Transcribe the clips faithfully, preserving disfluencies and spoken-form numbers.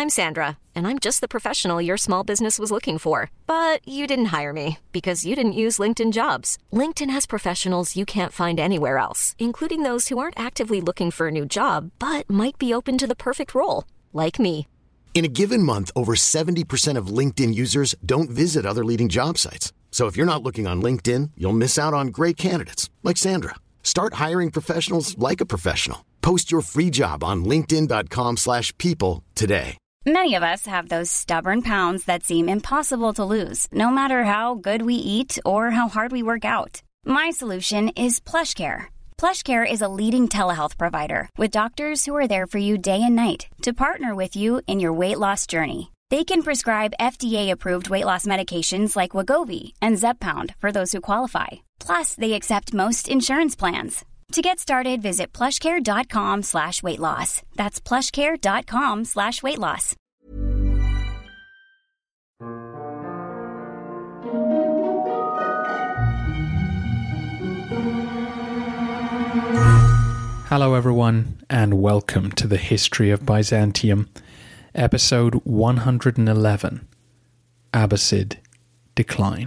I'm Sandra, and I'm just the professional your small business was looking for. But you didn't hire me because you didn't use LinkedIn Jobs. LinkedIn has professionals you can't find anywhere else, including those who aren't actively looking for a new job, but might be open to the perfect role, like me. In a given month, over seventy percent of LinkedIn users don't visit other leading job sites. So if you're not looking on LinkedIn, you'll miss out on great candidates like Sandra. Start hiring professionals like a professional. Post your free job on linkedin.com slash people today. Many of us have those stubborn pounds that seem impossible to lose, no matter how good we eat or how hard we work out. My solution is PlushCare. PlushCare is a leading telehealth provider with doctors who are there for you day and night to partner with you in your weight loss journey. They can prescribe F D A-approved weight loss medications like Wegovy and Zepbound for those who qualify. Plus, they accept most insurance plans. To get started, visit plushcare.com slash weight loss. That's plushcare.com slash weight loss. Hello everyone, and welcome to the History of Byzantium, episode one hundred eleven, Abbasid Decline.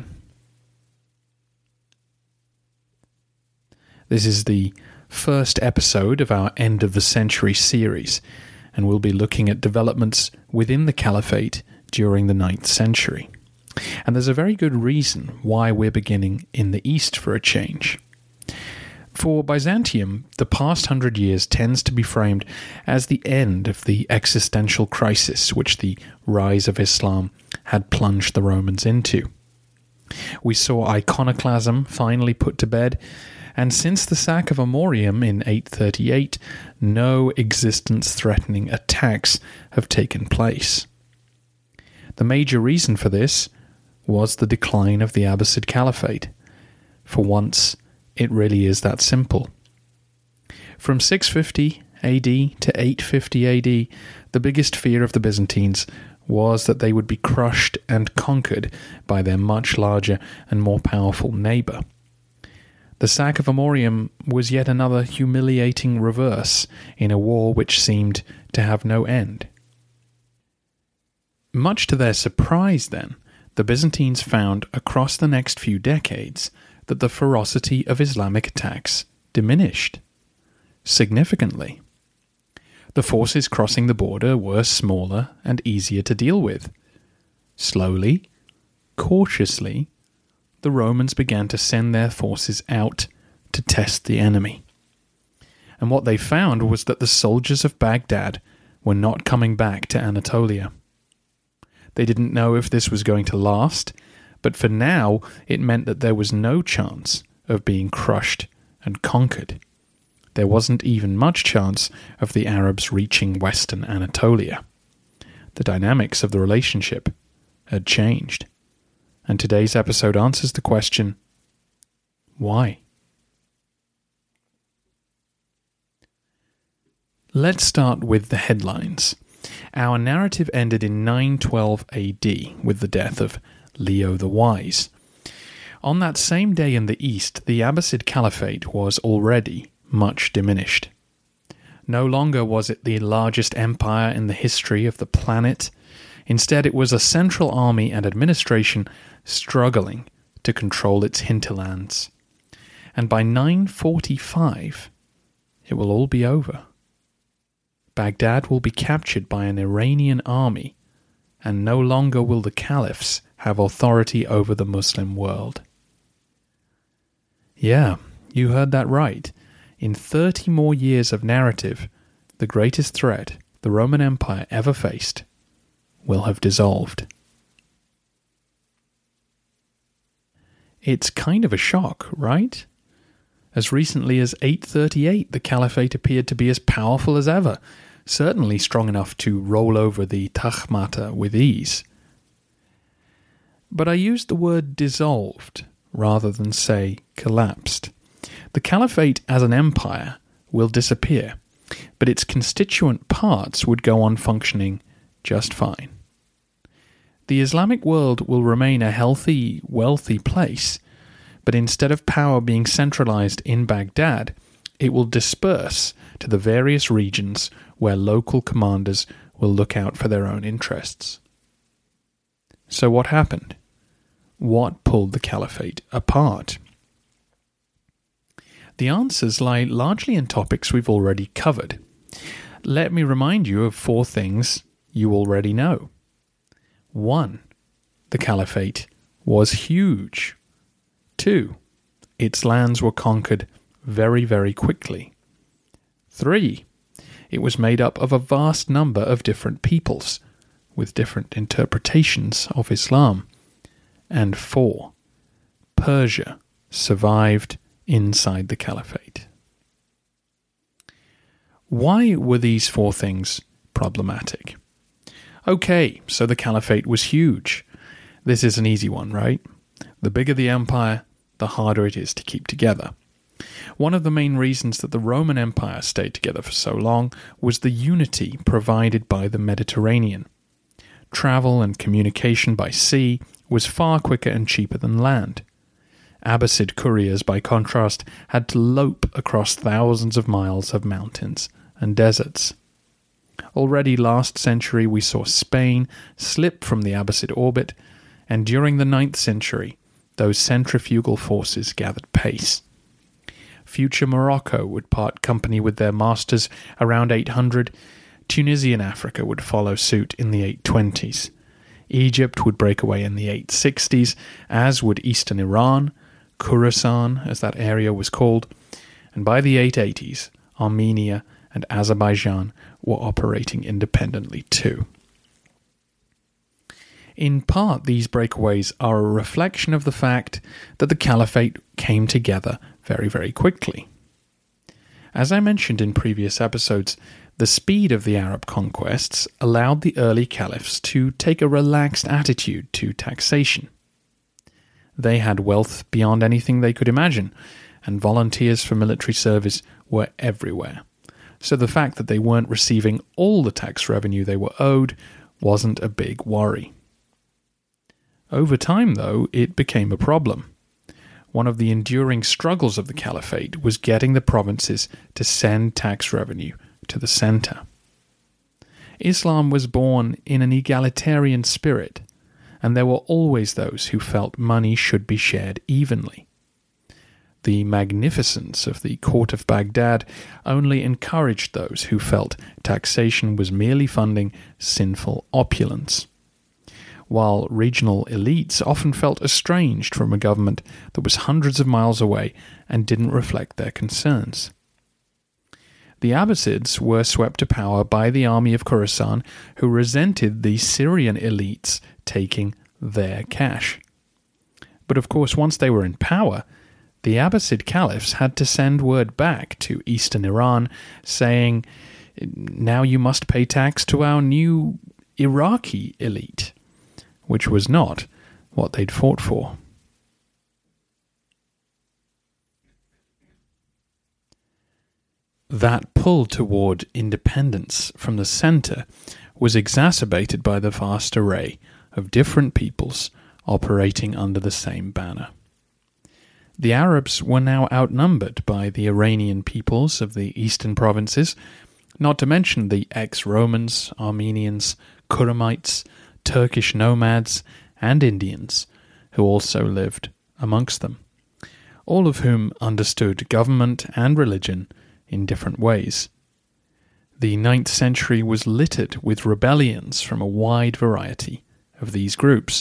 This is the first episode of our End of the Century series, and we'll be looking at developments within the Caliphate during the ninth century. And there's a very good reason why we're beginning in the East for a change. For Byzantium, the past hundred years tends to be framed as the end of the existential crisis which the rise of Islam had plunged the Romans into. We saw iconoclasm finally put to bed, and since the sack of Amorium in eight thirty-eight, no existence-threatening attacks have taken place. The major reason for this was the decline of the Abbasid Caliphate. For once, it really is that simple. From six fifty A D to eight fifty A D, the biggest fear of the Byzantines was that they would be crushed and conquered by their much larger and more powerful neighbour. The sack of Amorium was yet another humiliating reverse in a war which seemed to have no end. Much to their surprise, then, the Byzantines found across the next few decades that the ferocity of Islamic attacks diminished significantly. The forces crossing the border were smaller and easier to deal with. Slowly, cautiously, the Romans began to send their forces out to test the enemy. And what they found was that the soldiers of Baghdad were not coming back to Anatolia. They didn't know if this was going to last, but for now it meant that there was no chance of being crushed and conquered. There wasn't even much chance of the Arabs reaching western Anatolia. The dynamics of the relationship had changed. And today's episode answers the question, why? Let's start with the headlines. Our narrative ended in nine twelve A D with the death of Leo the Wise. On that same day in the East, the Abbasid Caliphate was already much diminished. No longer was it the largest empire in the history of the planet. Instead, it was a central army and administration struggling to control its hinterlands. And by nine forty-five, it will all be over. Baghdad will be captured by an Iranian army, and no longer will the caliphs have authority over the Muslim world. Yeah, you heard that right. In thirty more years of narrative, the greatest threat the Roman Empire ever faced will have dissolved. It's kind of a shock, right? As recently as eight thirty-eight, the Caliphate appeared to be as powerful as ever, certainly strong enough to roll over the Takhmata with ease. But I used the word dissolved rather than say collapsed. The Caliphate as an empire will disappear, but its constituent parts would go on functioning just fine. The Islamic world will remain a healthy, wealthy place, but instead of power being centralized in Baghdad, it will disperse to the various regions where local commanders will look out for their own interests. So what happened? What pulled the caliphate apart? The answers lie largely in topics we've already covered. Let me remind you of four things you already know. One, the caliphate was huge. Two, its lands were conquered very, very quickly. Three, it was made up of a vast number of different peoples, with different interpretations of Islam. And four, Persia survived inside the caliphate. Why were these four things problematic? Okay, so the caliphate was huge. This is an easy one, right? The bigger the empire, the harder it is to keep together. One of the main reasons that the Roman Empire stayed together for so long was the unity provided by the Mediterranean. Travel and communication by sea was far quicker and cheaper than land. Abbasid couriers, by contrast, had to lope across thousands of miles of mountains and deserts. Already last century we saw Spain slip from the Abbasid orbit, and during the ninth century those centrifugal forces gathered pace. Future Morocco would part company with their masters around eight hundred. Tunisian Africa would follow suit in the eight twenties. Egypt would break away in the eight sixties, as would eastern Iran, Khorasan, as that area was called, and by the eight eighties, Armenia and Azerbaijan were operating independently too. In part, these breakaways are a reflection of the fact that the caliphate came together very, very quickly. As I mentioned in previous episodes, the speed of the Arab conquests allowed the early caliphs to take a relaxed attitude to taxation. They had wealth beyond anything they could imagine, and volunteers for military service were everywhere. So the fact that they weren't receiving all the tax revenue they were owed wasn't a big worry. Over time, though, it became a problem. One of the enduring struggles of the caliphate was getting the provinces to send tax revenue to the center. Islam was born in an egalitarian spirit, and there were always those who felt money should be shared evenly. The magnificence of the court of Baghdad only encouraged those who felt taxation was merely funding sinful opulence, while regional elites often felt estranged from a government that was hundreds of miles away and didn't reflect their concerns. The Abbasids were swept to power by the army of Khorasan, who resented the Syrian elites taking their cash. But of course, once they were in power, the Abbasid caliphs had to send word back to eastern Iran saying, now you must pay tax to our new Iraqi elite, which was not what they'd fought for. That pull toward independence from the center was exacerbated by the vast array of different peoples operating under the same banner. The Arabs were now outnumbered by the Iranian peoples of the eastern provinces, not to mention the ex-Romans, Armenians, Kuramites, Turkish nomads, and Indians, who also lived amongst them, all of whom understood government and religion in different ways. The ninth century was littered with rebellions from a wide variety of these groups.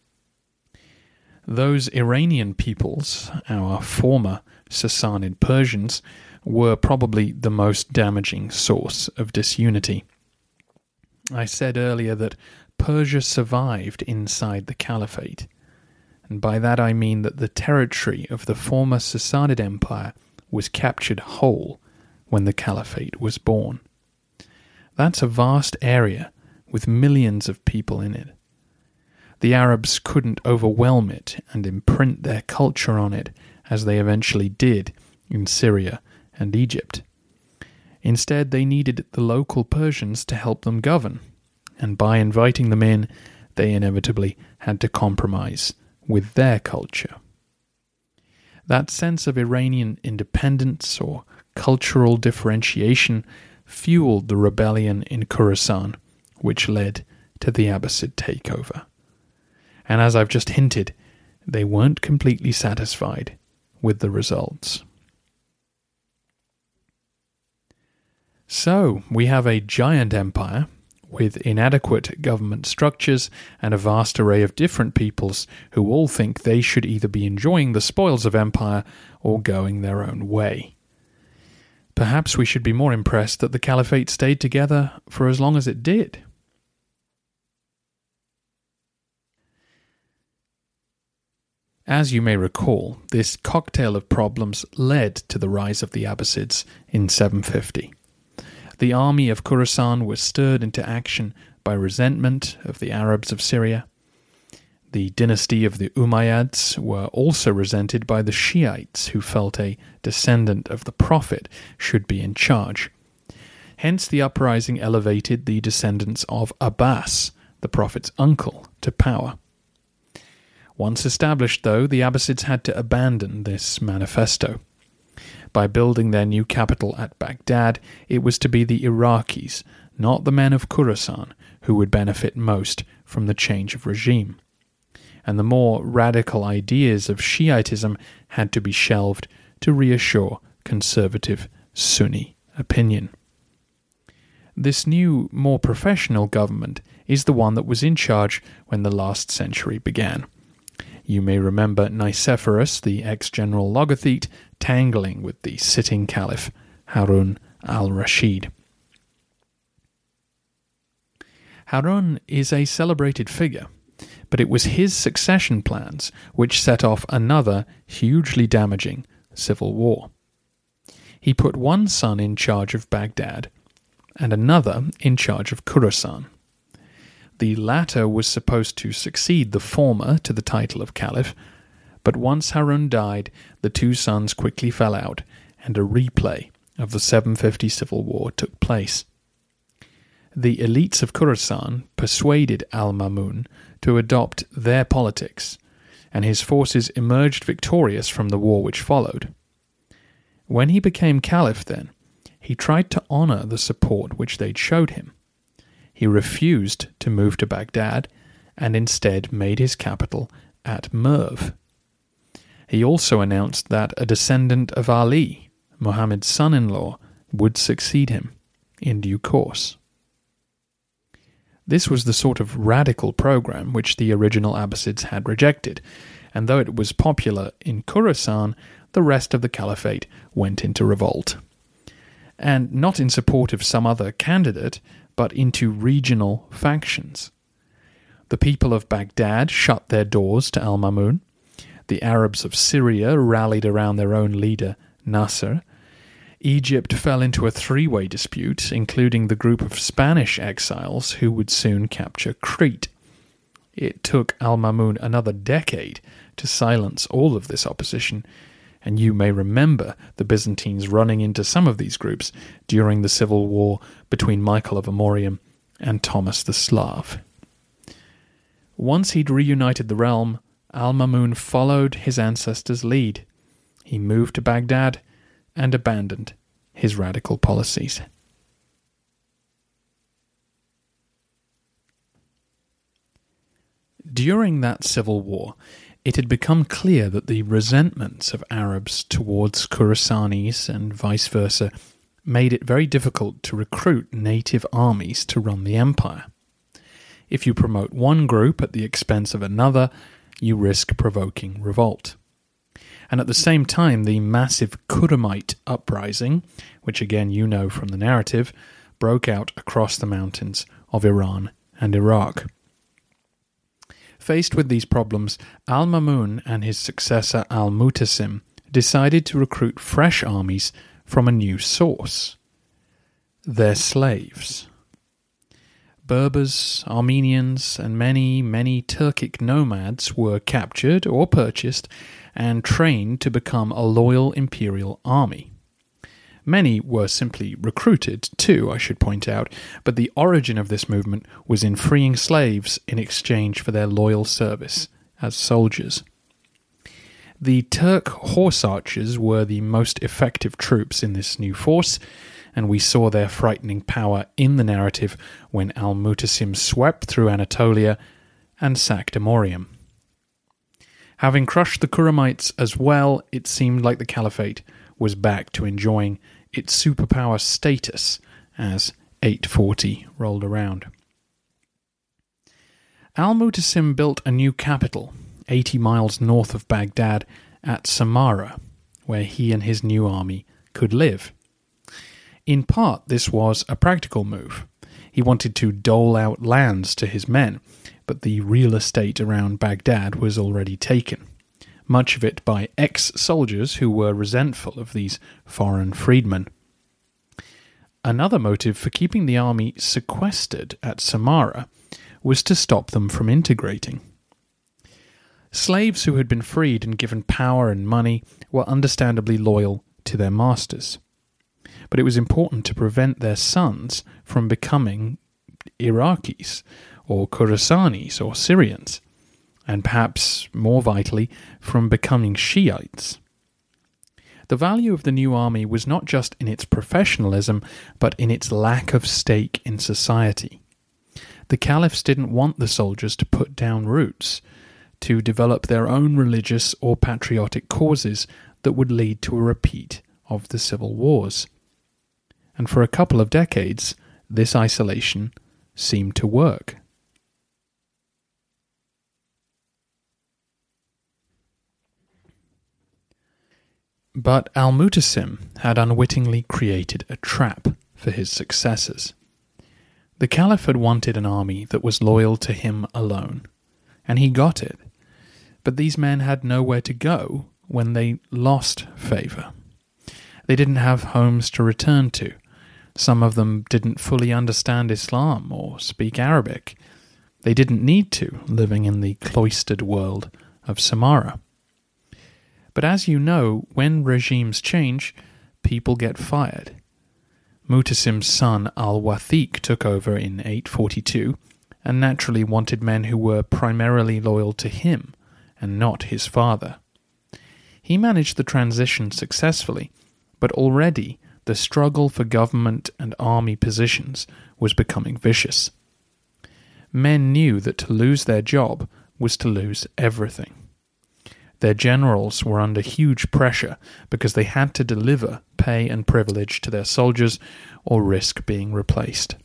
Those Iranian peoples, our former Sassanid Persians, were probably the most damaging source of disunity. I said earlier that Persia survived inside the caliphate, and by that I mean that the territory of the former Sassanid Empire was captured whole when the caliphate was born. That's a vast area with millions of people in it. The Arabs couldn't overwhelm it and imprint their culture on it as they eventually did in Syria and Egypt. Instead, they needed the local Persians to help them govern, and by inviting them in, they inevitably had to compromise with their culture. That sense of Iranian independence or cultural differentiation fueled the rebellion in Khorasan which led to the Abbasid takeover. And as I've just hinted, they weren't completely satisfied with the results. So, we have a giant empire with inadequate government structures and a vast array of different peoples who all think they should either be enjoying the spoils of empire or going their own way. Perhaps we should be more impressed that the caliphate stayed together for as long as it did. As you may recall, this cocktail of problems led to the rise of the Abbasids in seven fifty. The army of Khorasan was stirred into action by resentment of the Arabs of Syria. The dynasty of the Umayyads were also resented by the Shiites, who felt a descendant of the Prophet should be in charge. Hence the uprising elevated the descendants of Abbas, the Prophet's uncle, to power. Once established, though, the Abbasids had to abandon this manifesto. By building their new capital at Baghdad, it was to be the Iraqis, not the men of Khorasan, who would benefit most from the change of regime. And the more radical ideas of Shiitism had to be shelved to reassure conservative Sunni opinion. This new, more professional government is the one that was in charge when the last century began. You may remember Nicephorus, the ex-general logothete, tangling with the sitting caliph, Harun al-Rashid. Harun is a celebrated figure, but it was his succession plans which set off another hugely damaging civil war. He put one son in charge of Baghdad and another in charge of Khorasan. The latter was supposed to succeed the former to the title of caliph, but once Harun died, the two sons quickly fell out, and a replay of the seven fifty civil war took place. The elites of Khorasan persuaded al-Mamun to adopt their politics, and his forces emerged victorious from the war which followed. When he became caliph, then, he tried to honour the support which they'd showed him. He refused to move to Baghdad and instead made his capital at Merv. He also announced that a descendant of Ali, Muhammad's son-in-law, would succeed him in due course. This was the sort of radical program which the original Abbasids had rejected, and though it was popular in Khorasan, the rest of the caliphate went into revolt. And not in support of some other candidate, but into regional factions. The people of Baghdad shut their doors to al-Mamun. The Arabs of Syria rallied around their own leader, Nasser. Egypt fell into a three-way dispute, including the group of Spanish exiles who would soon capture Crete. It took al-Mamun another decade to silence all of this opposition, and you may remember the Byzantines running into some of these groups during the civil war between Michael of Amorium and Thomas the Slav. Once he'd reunited the realm, al-Mamun followed his ancestors' lead. He moved to Baghdad and abandoned his radical policies. During that civil war, it had become clear that the resentments of Arabs towards Khorasanis and vice versa made it very difficult to recruit native armies to run the empire. If you promote one group at the expense of another, you risk provoking revolt. And at the same time, the massive Khurramite uprising, which again you know from the narrative, broke out across the mountains of Iran and Iraq. Faced with these problems, al-Mamun and his successor al-Mutasim decided to recruit fresh armies from a new source: their slaves. Berbers, Armenians, and many, many Turkic nomads were captured or purchased and trained to become a loyal imperial army. Many were simply recruited too, I should point out, but the origin of this movement was in freeing slaves in exchange for their loyal service as soldiers. The Turk horse archers were the most effective troops in this new force, and we saw their frightening power in the narrative when Al-Mutasim swept through Anatolia and sacked Amorium. Having crushed the Kuramites as well, it seemed like the Caliphate was back to enjoying its superpower status as eight forty rolled around. Al-Mutasim built a new capital, eighty miles north of Baghdad, at Samarra, where he and his new army could live. In part, this was a practical move. He wanted to dole out lands to his men, but the real estate around Baghdad was already taken, much of it by ex-soldiers who were resentful of these foreign freedmen. Another motive for keeping the army sequestered at Samarra was to stop them from integrating. Slaves who had been freed and given power and money were understandably loyal to their masters, but it was important to prevent their sons from becoming Iraqis or Khorasanis or Syrians, and perhaps more vitally, from becoming Shiites. The value of the new army was not just in its professionalism, but in its lack of stake in society. The caliphs didn't want the soldiers to put down roots, to develop their own religious or patriotic causes that would lead to a repeat of the civil wars. And for a couple of decades, this isolation seemed to work. But Al-Mutasim had unwittingly created a trap for his successors. The Caliph had wanted an army that was loyal to him alone, and he got it. But these men had nowhere to go when they lost favour. They didn't have homes to return to. Some of them didn't fully understand Islam or speak Arabic. They didn't need to, living in the cloistered world of Samarra. But as you know, when regimes change, people get fired. Mutasim's son Al-Wathiq took over in eight forty-two and naturally wanted men who were primarily loyal to him and not his father. He managed the transition successfully, but already the struggle for government and army positions was becoming vicious. Men knew that to lose their job was to lose everything. Their generals were under huge pressure because they had to deliver pay and privilege to their soldiers or risk being replaced.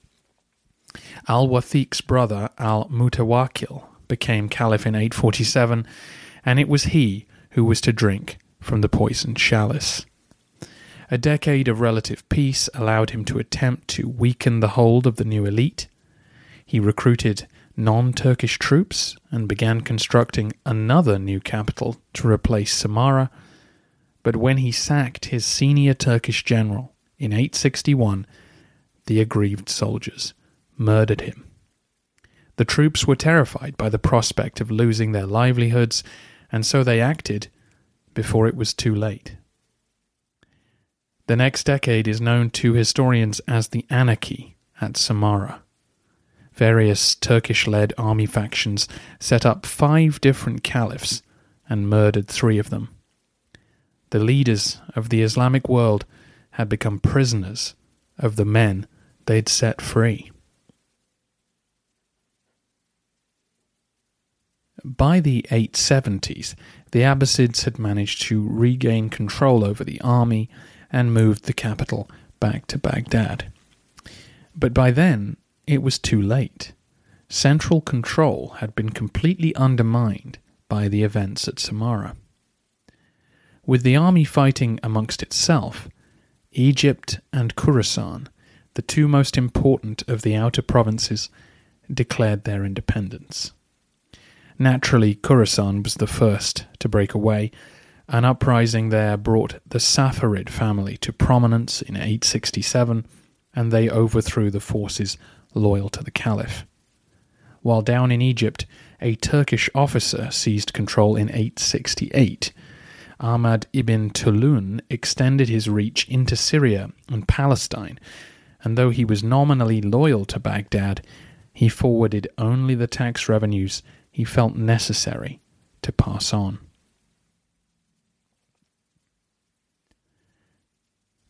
Al-Wathiq's brother Al-Mutawakkil became caliph in eight forty-seven, and it was he who was to drink from the poisoned chalice. A decade of relative peace allowed him to attempt to weaken the hold of the new elite. He recruited non-Turkish troops and began constructing another new capital to replace Samarra, but when he sacked his senior Turkish general in eight sixty-one, the aggrieved soldiers murdered him. The troops were terrified by the prospect of losing their livelihoods, and so they acted before it was too late. The next decade is known to historians as the Anarchy at Samarra. Various Turkish-led army factions set up five different caliphs and murdered three of them. The leaders of the Islamic world had become prisoners of the men they'd set free. By the eight seventies, the Abbasids had managed to regain control over the army and moved the capital back to Baghdad. But by then, it was too late. Central control had been completely undermined by the events at Samarra. With the army fighting amongst itself, Egypt and Khorasan, the two most important of the outer provinces, declared their independence. Naturally, Khorasan was the first to break away. An uprising there brought the Safarid family to prominence in eight sixty-seven, and they overthrew the forces loyal to the Caliph. While down in Egypt, a Turkish officer seized control in eight sixty-eight. Ahmad ibn Tulun extended his reach into Syria and Palestine, and though he was nominally loyal to Baghdad, he forwarded only the tax revenues he felt necessary to pass on.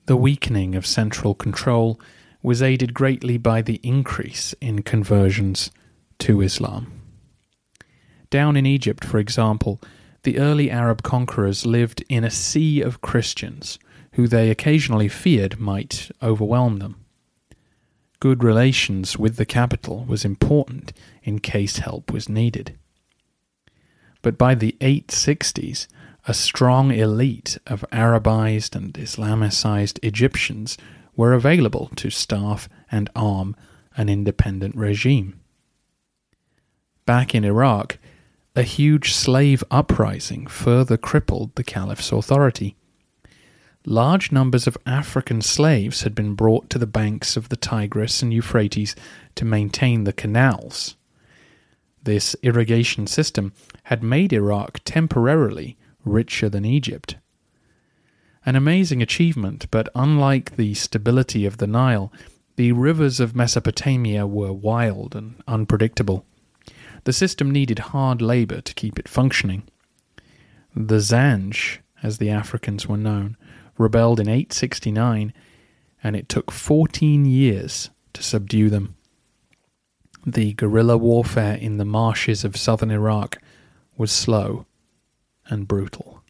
The weakening of central control was aided greatly by the increase in conversions to Islam. Down in Egypt, for example, the early Arab conquerors lived in a sea of Christians who they occasionally feared might overwhelm them. Good relations with the capital was important in case help was needed. But by the eight sixties, a strong elite of Arabized and Islamicized Egyptians were available to staff and arm an independent regime. Back in Iraq, a huge slave uprising further crippled the caliph's authority. Large numbers of African slaves had been brought to the banks of the Tigris and Euphrates to maintain the canals. This irrigation system had made Iraq temporarily richer than Egypt. An amazing achievement, but unlike the stability of the Nile, the rivers of Mesopotamia were wild and unpredictable. The system needed hard labor to keep it functioning. The Zanj, as the Africans were known, rebelled in eight sixty-nine, and it took fourteen years to subdue them. The guerrilla warfare in the marshes of southern Iraq was slow and brutal.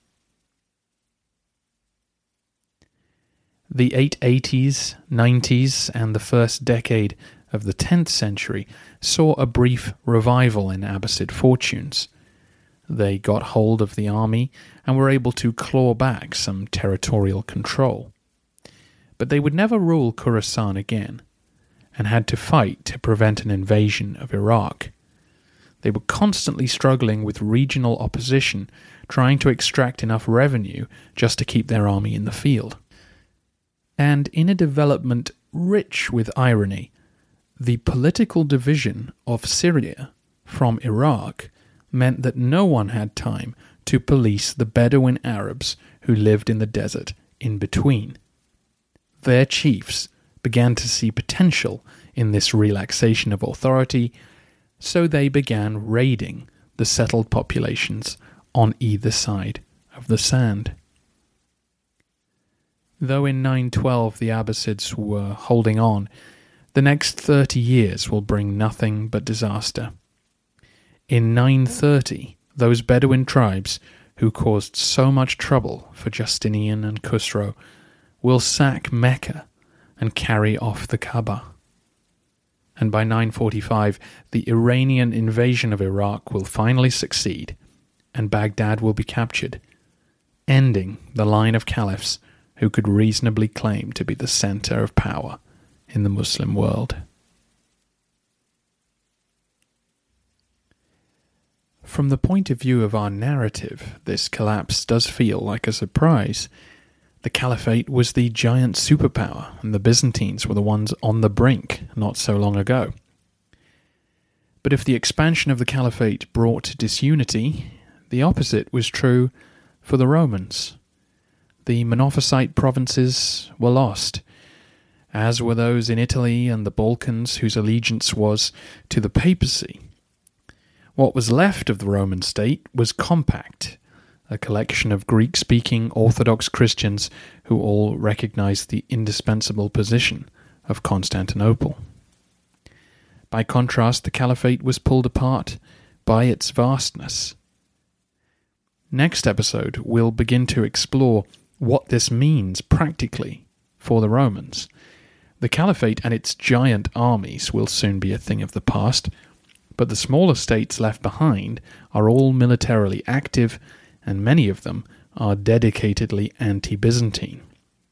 The eight eighties, nineties, and the first decade of the tenth century saw a brief revival in Abbasid fortunes. They got hold of the army and were able to claw back some territorial control. But they would never rule Khorasan again, and had to fight to prevent an invasion of Iraq. They were constantly struggling with regional opposition, trying to extract enough revenue just to keep their army in the field. And in a development rich with irony, the political division of Syria from Iraq meant that no one had time to police the Bedouin Arabs who lived in the desert in between. Their chiefs began to see potential in this relaxation of authority, so they began raiding the settled populations on either side of the sand. Though in nine twelve the Abbasids were holding on, the next thirty years will bring nothing but disaster. In nine thirty, those Bedouin tribes, who caused so much trouble for Justinian and Khusro, will sack Mecca and carry off the Kaaba. And by nine forty-five, the Iranian invasion of Iraq will finally succeed, and Baghdad will be captured, ending the line of caliphs who could reasonably claim to be the center of power in the Muslim world. From the point of view of our narrative, this collapse does feel like a surprise. The Caliphate was the giant superpower, and the Byzantines were the ones on the brink not so long ago. But if the expansion of the Caliphate brought disunity, the opposite was true for the Romans. The Monophysite provinces were lost, as were those in Italy and the Balkans whose allegiance was to the papacy. What was left of the Roman state was compact, a collection of Greek-speaking Orthodox Christians who all recognized the indispensable position of Constantinople. By contrast, the Caliphate was pulled apart by its vastness. Next episode, we'll begin to explore what this means practically for the Romans. The Caliphate and its giant armies will soon be a thing of the past, but the smaller states left behind are all militarily active, and many of them are dedicatedly anti-Byzantine.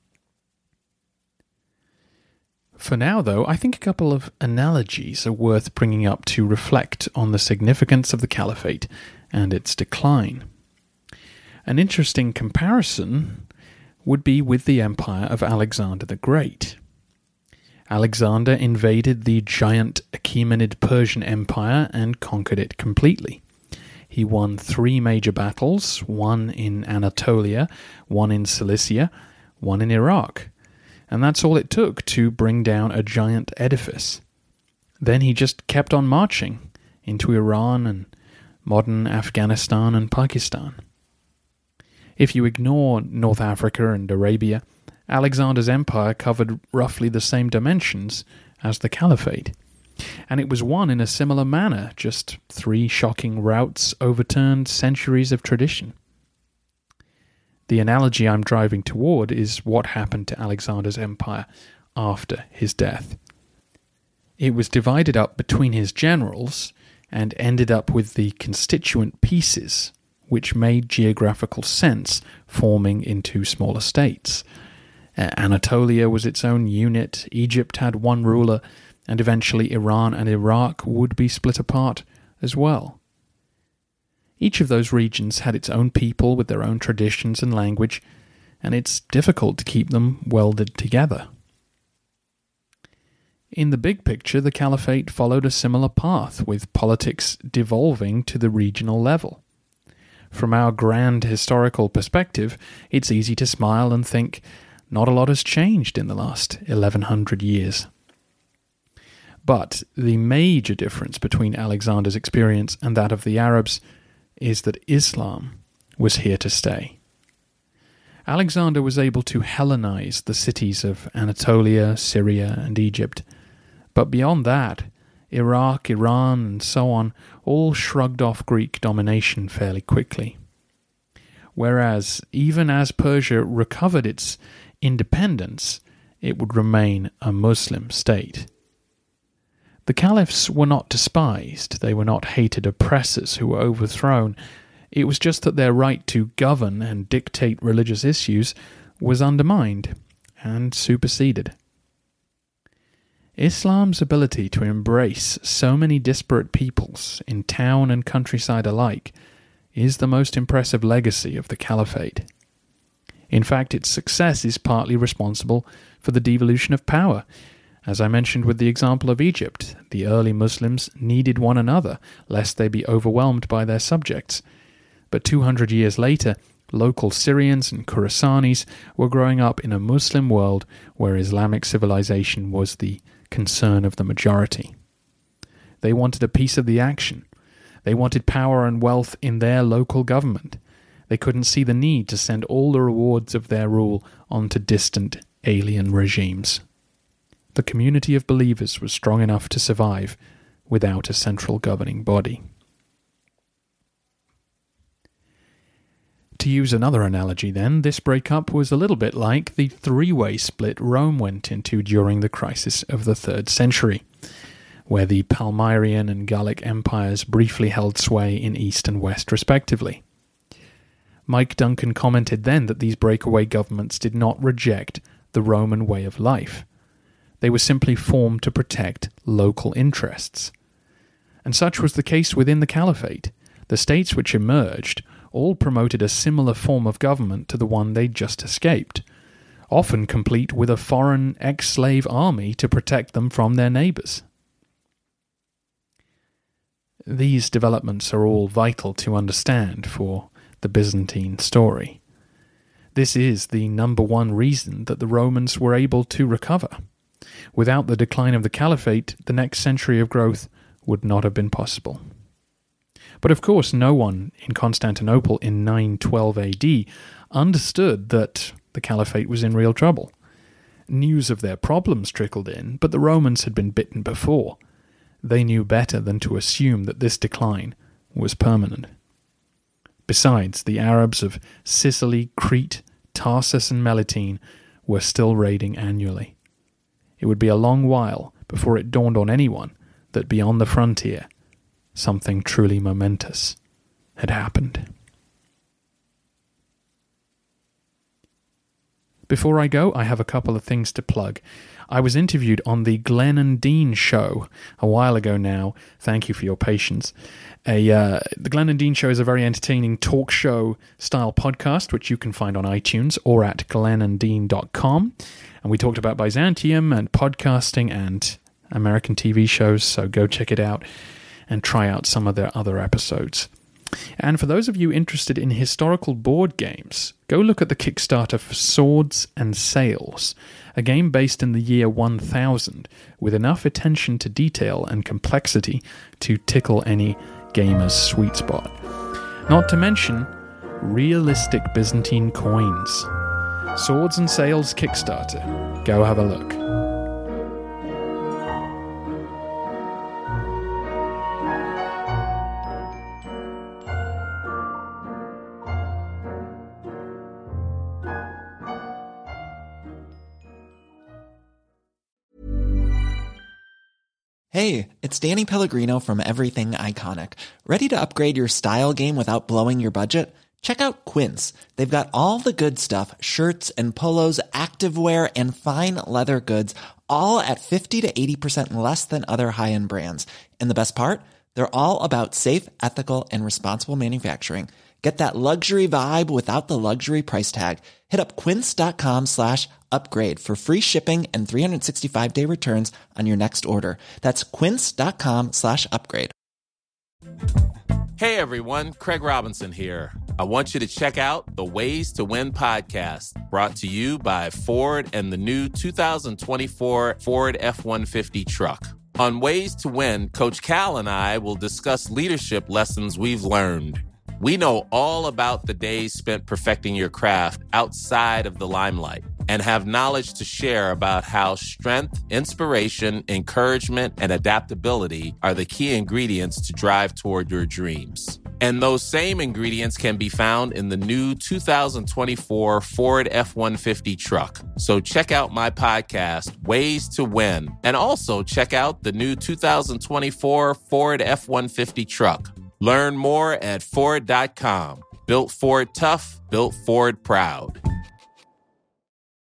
For now, though, I think a couple of analogies are worth bringing up to reflect on the significance of the Caliphate and its decline. An interesting comparison would be with the empire of Alexander the Great. Alexander invaded the giant Achaemenid Persian Empire and conquered it completely. He won three major battles, one in Anatolia, one in Cilicia, one in Iraq. And that's all it took to bring down a giant edifice. Then he just kept on marching into Iran and modern Afghanistan and Pakistan. If you ignore North Africa and Arabia, Alexander's empire covered roughly the same dimensions as the Caliphate, and it was won in a similar manner, just three shocking routes overturned centuries of tradition. The analogy I'm driving toward is what happened to Alexander's empire after his death. It was divided up between his generals and ended up with the constituent pieces, which made geographical sense, forming into smaller states. Uh, Anatolia was its own unit, Egypt had one ruler, and eventually Iran and Iraq would be split apart as well. Each of those regions had its own people with their own traditions and language, and it's difficult to keep them welded together. In the big picture, the Caliphate followed a similar path, with politics devolving to the regional level. From our grand historical perspective, it's easy to smile and think, not a lot has changed in the last eleven hundred years. But the major difference between Alexander's experience and that of the Arabs is that Islam was here to stay. Alexander was able to Hellenize the cities of Anatolia, Syria, and Egypt. But beyond that, Iraq, Iran, and so on all shrugged off Greek domination fairly quickly. Whereas, even as Persia recovered its independence, it would remain a Muslim state. The caliphs were not despised, they were not hated oppressors who were overthrown. It was just that their right to govern and dictate religious issues was undermined and superseded. Islam's ability to embrace so many disparate peoples in town and countryside alike is the most impressive legacy of the Caliphate. In fact, its success is partly responsible for the devolution of power. As I mentioned with the example of Egypt, the early Muslims needed one another, lest they be overwhelmed by their subjects. But two hundred years later, local Syrians and Khorasanis were growing up in a Muslim world where Islamic civilization was the concern of the majority. They wanted a piece of the action. They wanted power and wealth in their local government. They couldn't see the need to send all the rewards of their rule onto distant alien regimes. The community of believers was strong enough to survive without a central governing body. To use another analogy then, this breakup was a little bit like the three-way split Rome went into during the crisis of the third century, where the Palmyrian and Gallic empires briefly held sway in east and west respectively. Mike Duncan commented then that these breakaway governments did not reject the Roman way of life. They were simply formed to protect local interests. And such was the case within the Caliphate. The states which emerged all promoted a similar form of government to the one they'd just escaped, often complete with a foreign ex-slave army to protect them from their neighbours. These developments are all vital to understand for the Byzantine story. This is the number one reason that the Romans were able to recover. Without the decline of the Caliphate, the next century of growth would not have been possible. But of course, no one in Constantinople in nine twelve A D understood that the Caliphate was in real trouble. News of their problems trickled in, but the Romans had been bitten before. They knew better than to assume that this decline was permanent. Besides, the Arabs of Sicily, Crete, Tarsus, and Melitene were still raiding annually. It would be a long while before it dawned on anyone that beyond the frontier, something truly momentous had happened. Before I go, I have a couple of things to plug. I was interviewed on the Glenn and Dean show a while ago now. Thank you for your patience. A, uh, the Glenn and Dean show is a very entertaining talk show style podcast, which you can find on iTunes or at glenn and dean dot com. And we talked about Byzantium and podcasting and American T V shows, so go check it out and try out some of their other episodes. And for those of you interested in historical board games, go look at the Kickstarter for Swords and Sails, a game based in the year one thousand, with enough attention to detail and complexity to tickle any gamer's sweet spot. Not to mention realistic Byzantine coins. Swords and Sails Kickstarter. Go have a look. Hey, it's Danny Pellegrino from Everything Iconic. Ready to upgrade your style game without blowing your budget? Check out Quince. They've got all the good stuff, shirts and polos, activewear, and fine leather goods, all at fifty to eighty percent less than other high-end brands. And the best part? They're all about safe, ethical, and responsible manufacturing. Get that luxury vibe without the luxury price tag. Hit up quince.com slash upgrade for free shipping and three sixty-five day returns on your next order. That's quince.com slash upgrade. Hey everyone, Craig Robinson here. I want you to check out the Ways to Win podcast, brought to you by Ford and the new two thousand twenty-four Ford F one fifty truck. On Ways to Win, Coach Cal and I will discuss leadership lessons we've learned. We know all about the days spent perfecting your craft outside of the limelight and have knowledge to share about how strength, inspiration, encouragement, and adaptability are the key ingredients to drive toward your dreams. And those same ingredients can be found in the new two thousand twenty-four Ford F one fifty truck. So check out my podcast, Ways to Win, and also check out the new two thousand twenty-four Ford F one fifty truck. Learn more at Ford dot com. Built Ford tough, built Ford proud.